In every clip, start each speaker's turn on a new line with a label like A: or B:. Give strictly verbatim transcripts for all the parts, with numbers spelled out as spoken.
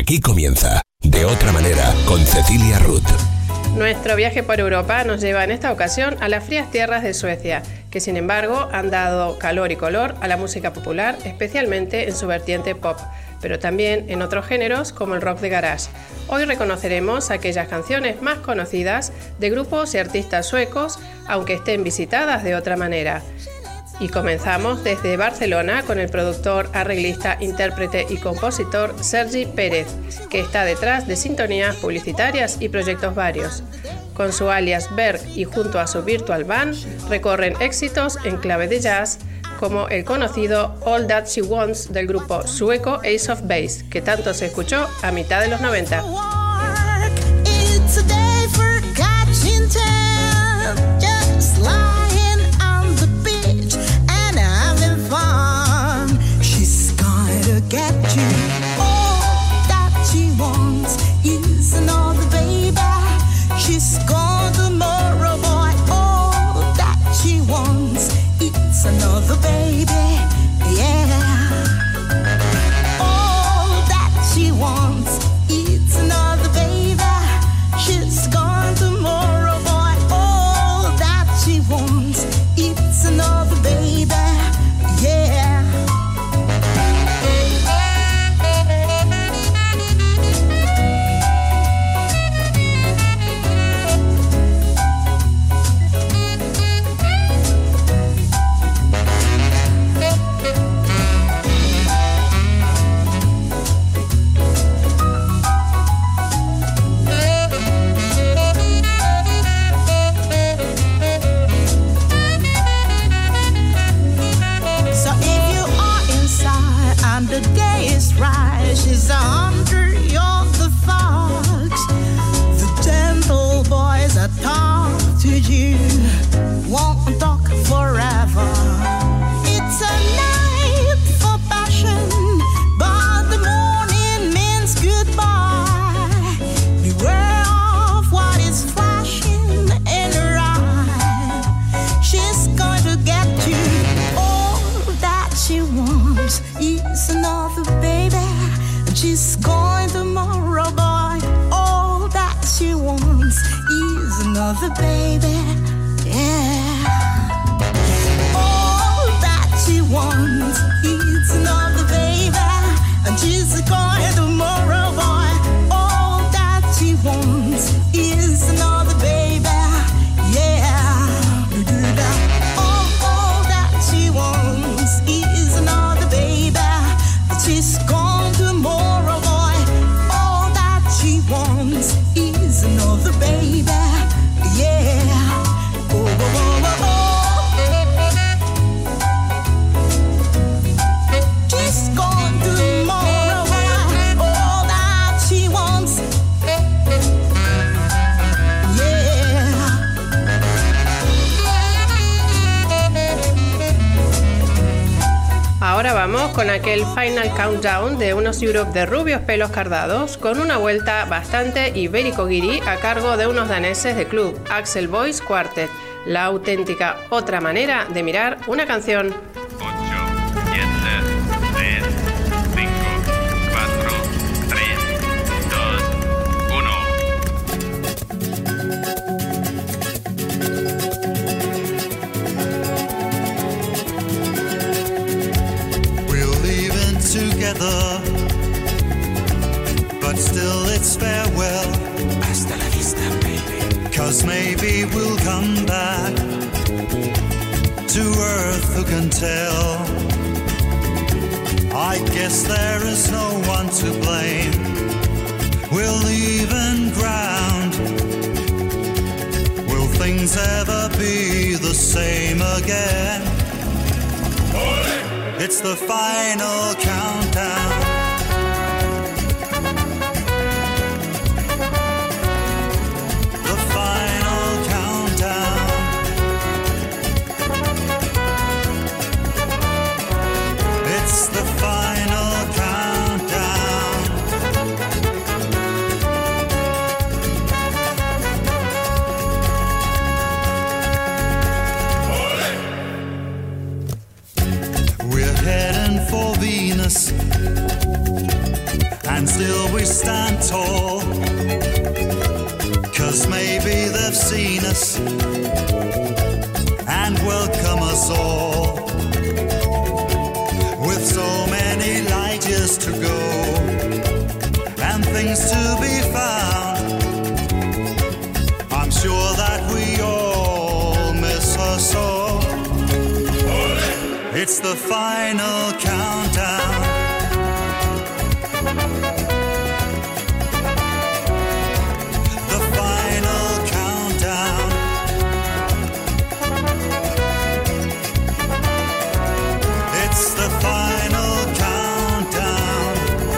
A: Aquí comienza De Otra Manera con Cecilia Roth.
B: Nuestro viaje por Europa nos lleva en esta ocasión a las frías tierras de Suecia, que sin embargo han dado calor y color a la música popular, especialmente en su vertiente pop, pero también en otros géneros como el rock de garage. Hoy reconoceremos aquellas canciones más conocidas de grupos y artistas suecos, aunque estén visitadas de otra manera. Y comenzamos desde Barcelona con el productor, arreglista, intérprete y compositor Sergi Pérez, que está detrás de sintonías publicitarias y proyectos varios. Con su alias Berg y junto a su Virtual Band recorren éxitos en clave de jazz, como el conocido All That She Wants del grupo sueco Ace of Base, que tanto se escuchó a mitad de los noventa.
C: Get you. All that she wants is another baby. She's gone tomorrow, boy. All that she wants is another baby. Yeah. All that she wants is another baby. She's gone tomorrow, boy. All that she wants is another baby. Yeah. The day is right, she's under the fox. The gentle boys that talk to you won't talk forever. It's a night for passion, but the morning means goodbye. Beware of what is flashing in her eye. She's going to get you all that she wants. Is another baby, and she's going tomorrow, boy. All that she wants is another baby, yeah. All that she wants is another baby, and she's going tomorrow, boy. All that she wants is another baby, yeah. All, all that she wants is another baby. She's gone tomorrow, boy. All that she wants is another baby. Yeah. Oh, oh, oh, oh. She's gone tomorrow, boy. All that she wants.
B: Ahora vamos con aquel Final Countdown de unos Europe de rubios pelos cardados, con una vuelta bastante ibérico-guirí a cargo de unos daneses de club, Axel Boys Quartet, la auténtica otra manera de mirar una canción.
D: Together, but still it's farewell. Hasta la vista, baby. 'Cause maybe we'll come back to earth, who can tell? I guess there is no one to blame. We'll even ground. Will things ever be the same again? It's the final countdown. The final countdown. It's the final countdown. We're heading for Venus. will we stand tall? 'Cause maybe they've seen us and welcome us all. With so many light years to go and things to be found, I'm sure that we all miss her so. It's the final countdown. The final countdown. It's the final countdown.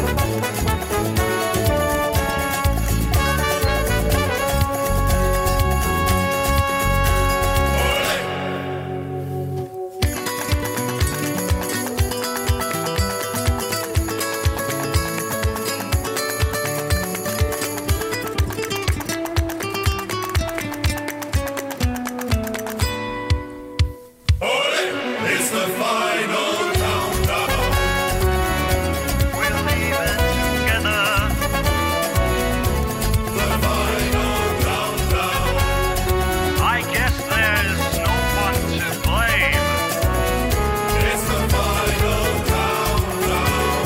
E: It's the final countdown.
D: We'll leave it together.
E: The final countdown.
D: I guess there's no one to blame.
E: It's the final countdown.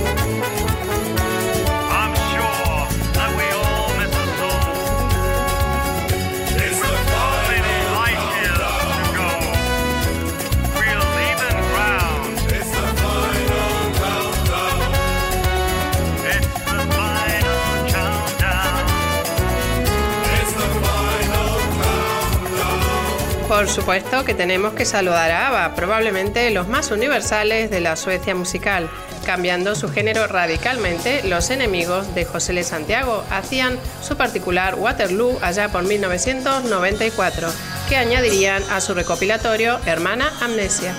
D: I'm sure that we all miss a soul.
E: It's the
D: Many
E: final
D: light years
E: countdown.
D: to go. We'll leave in ground.
E: It's the final countdown.
D: It's the final countdown.
E: It's the final countdown.
B: Por supuesto que tenemos que saludar a ABBA, probablemente los más universales de la Suecia musical. Cambiando su género radicalmente, los enemigos de José L. Santiago hacían su particular Waterloo allá por mil novecientos noventa y cuatro, que añadirían a su recopilatorio Hermana Amnesia.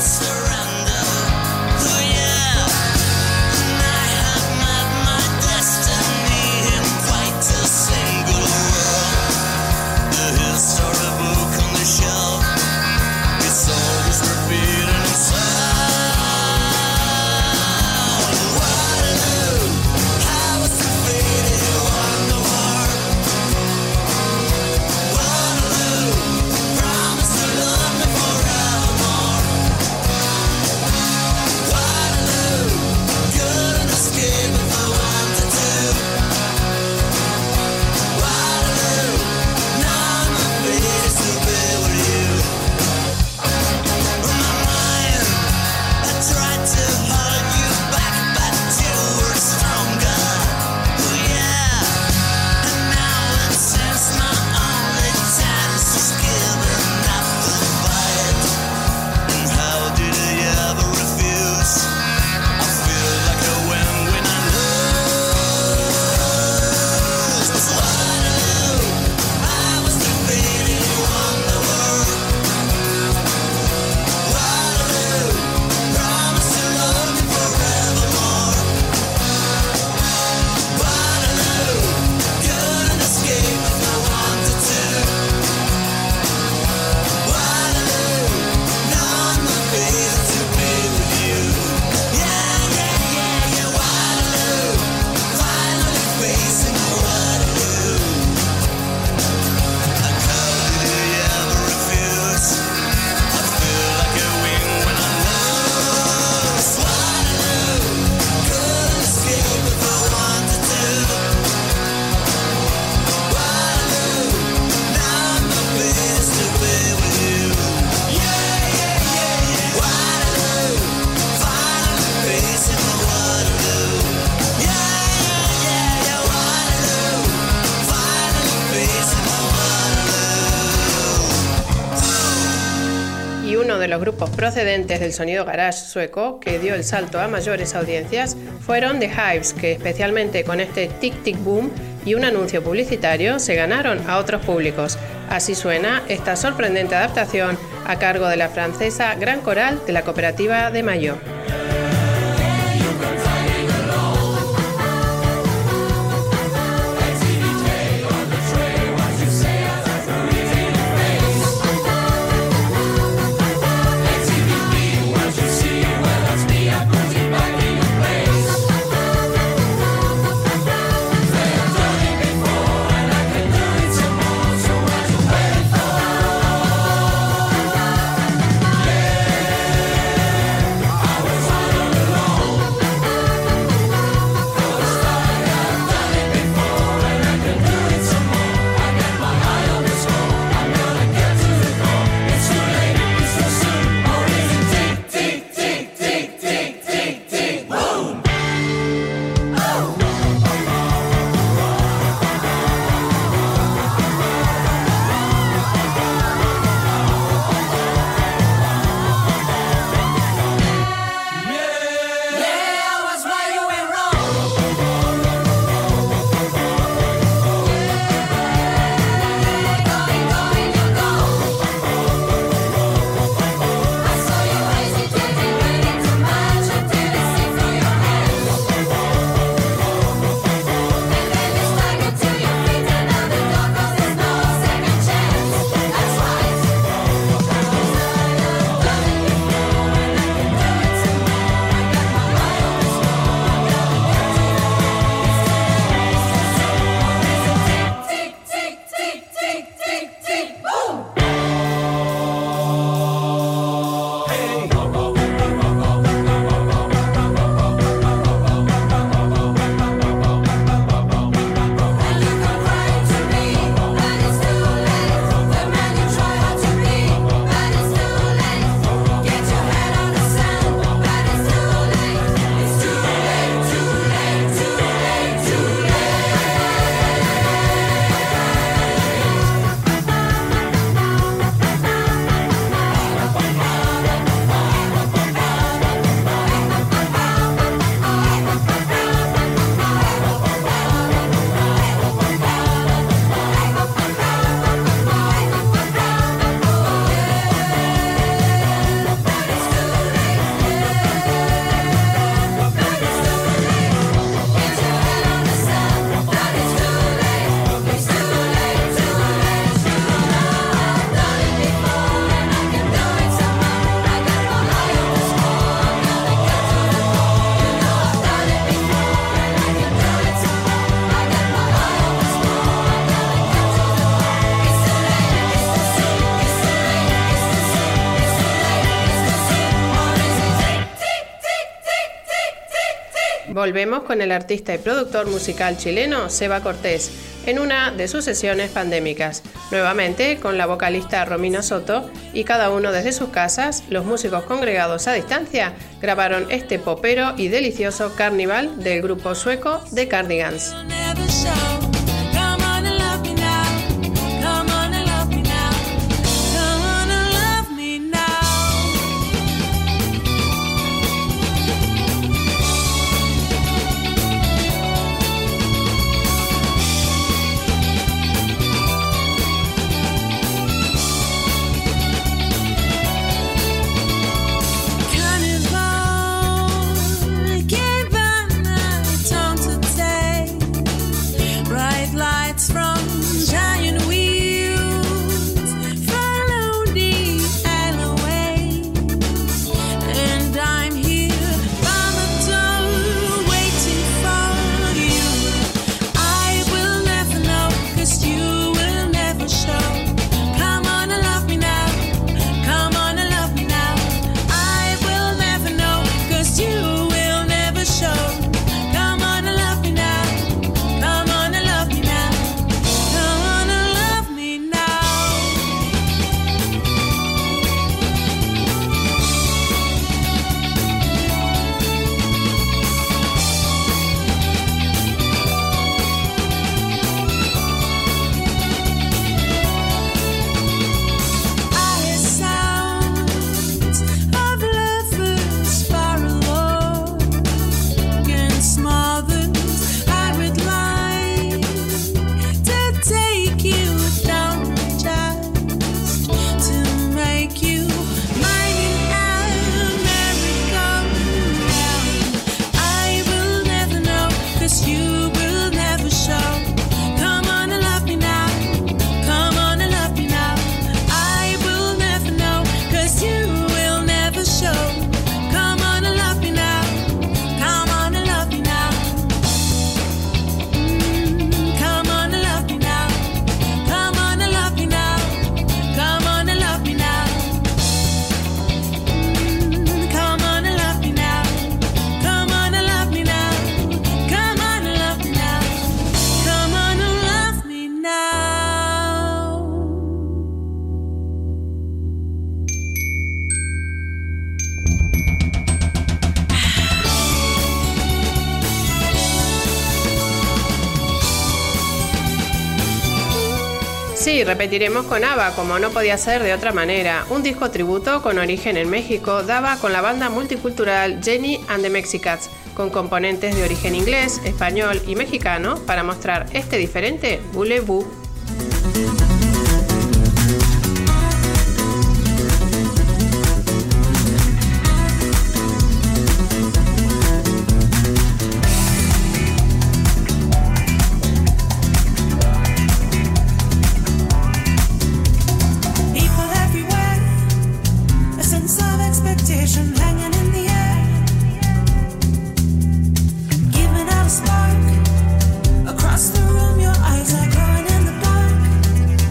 B: De los grupos procedentes del sonido garage sueco que dio el salto a mayores audiencias fueron The Hives, que especialmente con este Tic Tic Boom y un anuncio publicitario se ganaron a otros públicos. Así suena esta sorprendente adaptación a cargo de la francesa Gran Coral de la Cooperativa de Mayo. Volvemos con el artista y productor musical chileno Seba Cortés en una de sus sesiones pandémicas, nuevamente con la vocalista Romina Soto, y cada uno desde sus casas, los músicos congregados a distancia grabaron este popero y delicioso Carnival del grupo sueco The Cardigans. Sí, repetiremos con ABBA, como no podía ser de otra manera. Un disco tributo con origen en México daba con la banda multicultural Jenny and the Mexicats, con componentes de origen inglés, español y mexicano, para mostrar este diferente Voulez-vous.
C: Across the room, your eyes are glowing in the dark.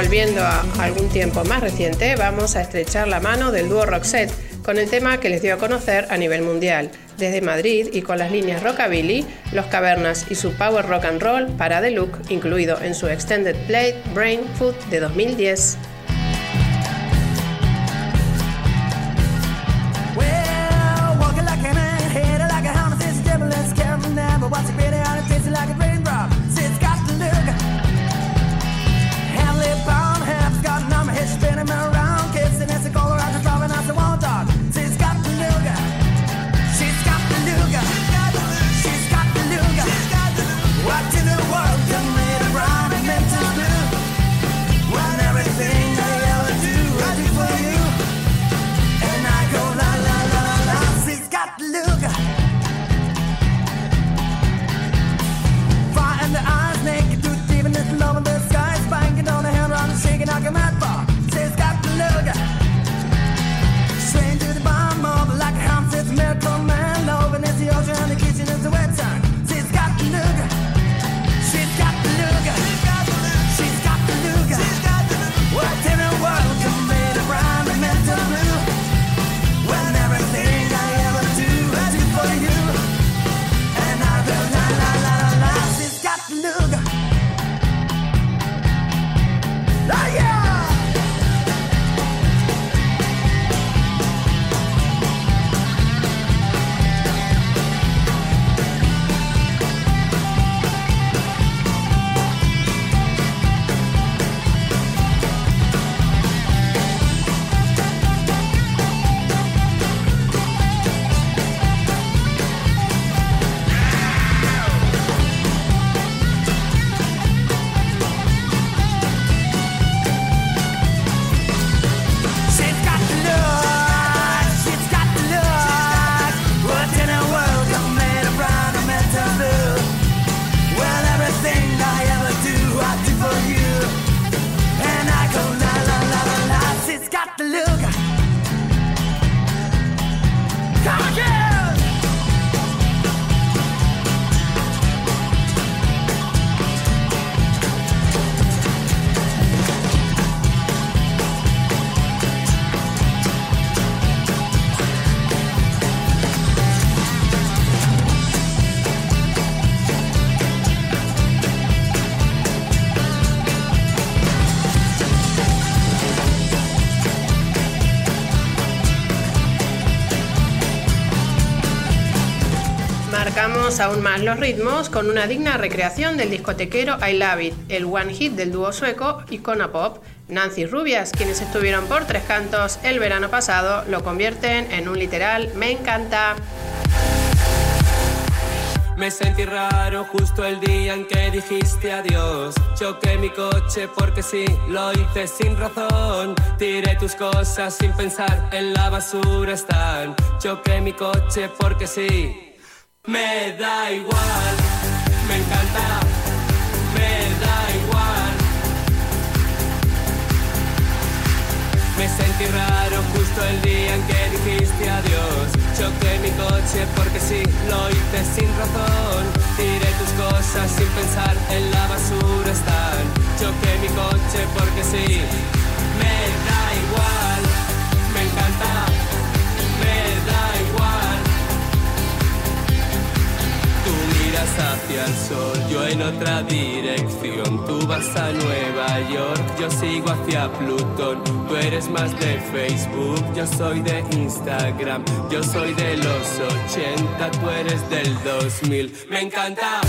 B: volviendo a algún tiempo más reciente, vamos a estrechar la mano del dúo Roxette con el tema que les dio a conocer a nivel mundial. Desde Madrid y con las líneas Rockabilly, Los Cavernas y su Power Rock and Roll para The Look, incluido en su Extended Play Brain Food de dos mil diez. Marcamos aún más los ritmos con una digna recreación del discotequero I Love It, el one hit del dúo sueco Icona Pop. Nancy Rubias, quienes estuvieron por Tres Cantos el verano pasado, lo convierten en un literal me encanta.
F: Me sentí raro justo el día en que dijiste adiós. Choqué mi coche porque sí, lo hice sin razón. Tiré tus cosas sin pensar, en la basura están. Choqué mi coche porque sí. Me da igual, me encanta, me da igual. Me sentí raro justo el día en que dijiste adiós. Choqué mi coche porque sí, lo hice sin razón. Tiré tus cosas sin pensar, en la basura están. Choqué mi coche porque sí. Me da igual, me encanta, me da igual. Tú miras hacia el sol, yo en otra dirección. Tú vas a Nueva York, yo sigo hacia Plutón. Tú eres más de Facebook, yo soy de Instagram. Yo soy de los ochenta, tú eres del dos mil. Me encanta.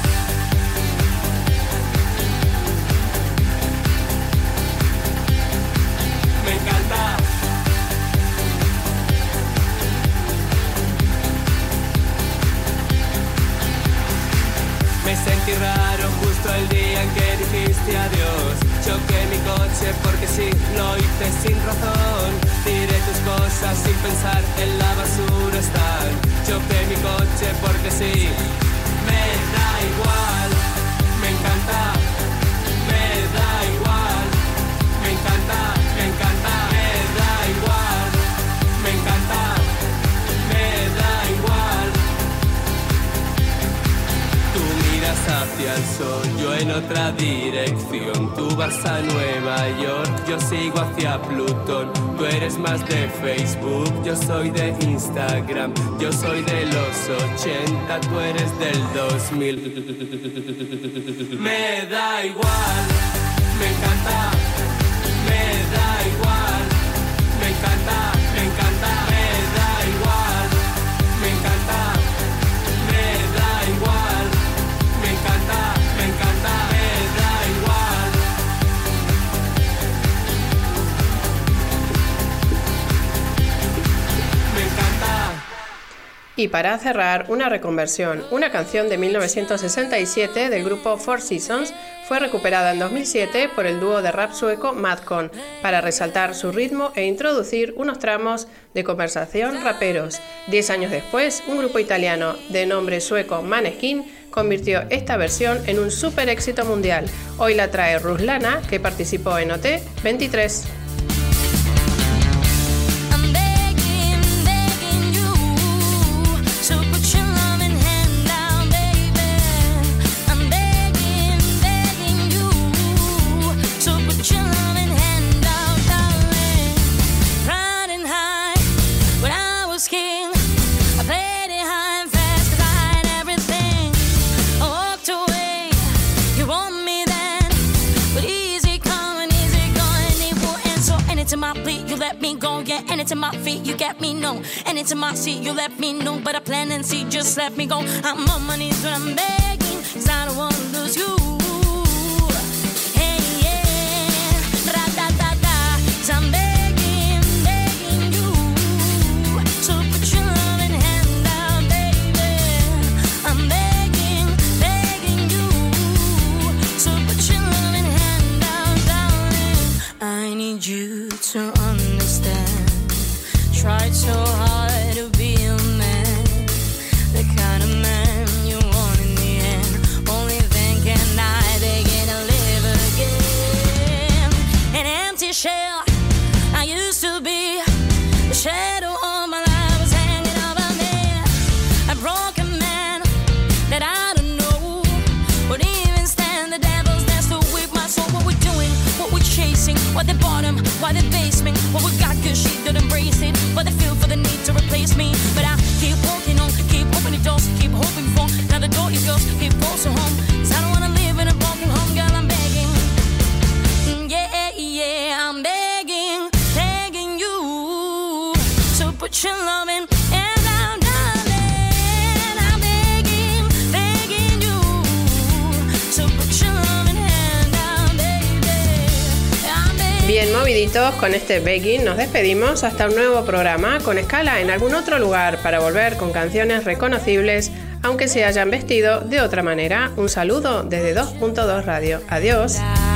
F: Me encanta. Me sentí raro justo el día en que dijiste adiós. Choqué mi coche porque sí, lo hice sin razón. Tiré tus cosas sin pensar, en la basura están. Choqué mi coche porque sí. Me da igual, me encanta, me da igual, me encanta, me encanta, me da igual, me encanta, me da igual. Tú miras hacia al sol, yo en otra dirección. Tú vas a Nueva York, yo sigo hacia Plutón. Tú eres más de Facebook, yo soy de Instagram. Yo soy de los ochenta, tú eres del dos mil. Me da igual, me encanta. Me da igual, me encanta, me encanta. Me da igual, me encanta. Me da igual, me encanta, me encanta. Me da igual. Me encanta.
B: Y para cerrar, una reconversión. Una canción de mil novecientos sesenta y siete del grupo Four Seasons fue recuperada en dos mil siete por el dúo de rap sueco Madcon para resaltar su ritmo e introducir unos tramos de conversación raperos. Diez años después, un grupo italiano de nombre sueco Maneskin convirtió esta versión en un super éxito mundial. Hoy la trae Ruslana, que participó en O T veintitrés.
G: And it's in my feet, you get me, no. And it's in my seat, you let me know. But I plan and see, just let me go. I'm on my knees when I'm begging, cause I don't wanna lose you. Hey, yeah, ra-da-da-da, cause I'm begging, begging you. So put your loving hand out, baby. I'm begging, begging you. So put your loving hand out, darling. I need you to understand. Tried so hard to be a man, the kind of man you want in the end. Only then can I begin to live again. An empty shell, I used to be. The shadow of my life was hanging over me. A broken man that I don't know would even stand the devil's dance to whip my soul. What we're doing, what we're chasing, what the bottom, why the basement, what we got good she did embrace it. But I feel for the need to replace me. But I keep walking on, keep opening doors, keep hoping for another door is yours, keep also home. Cause I don't wanna live in a broken home, girl, I'm begging. Mm, yeah, yeah, I'm begging, begging you. So put your loving hand down, darling. I'm begging, begging you. So put your loving hand down, baby. I'm begging.
B: Bien moviditos con este begging, nos despedimos hasta un nuevo programa con escala en algún otro lugar para volver con canciones reconocibles, aunque se hayan vestido de otra manera. Un saludo desde dos punto dos Radio. Adiós.